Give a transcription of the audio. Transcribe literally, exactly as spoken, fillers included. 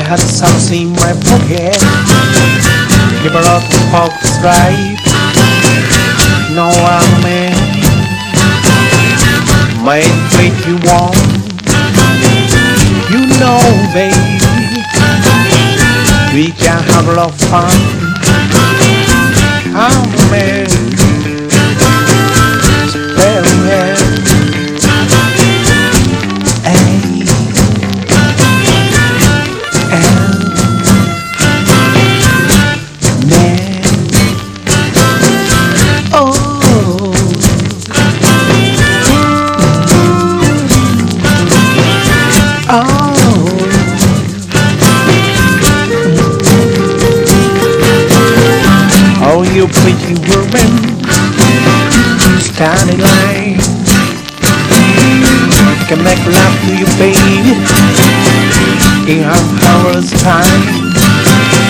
had something in my pocket. Give a lot of folks right. No one man might treat you warm. You know, baby, we can have a lot of fun. I'm a man, very well. Oh, you pretty woman, stand in line. Can make love to you, baby, in half hour's time.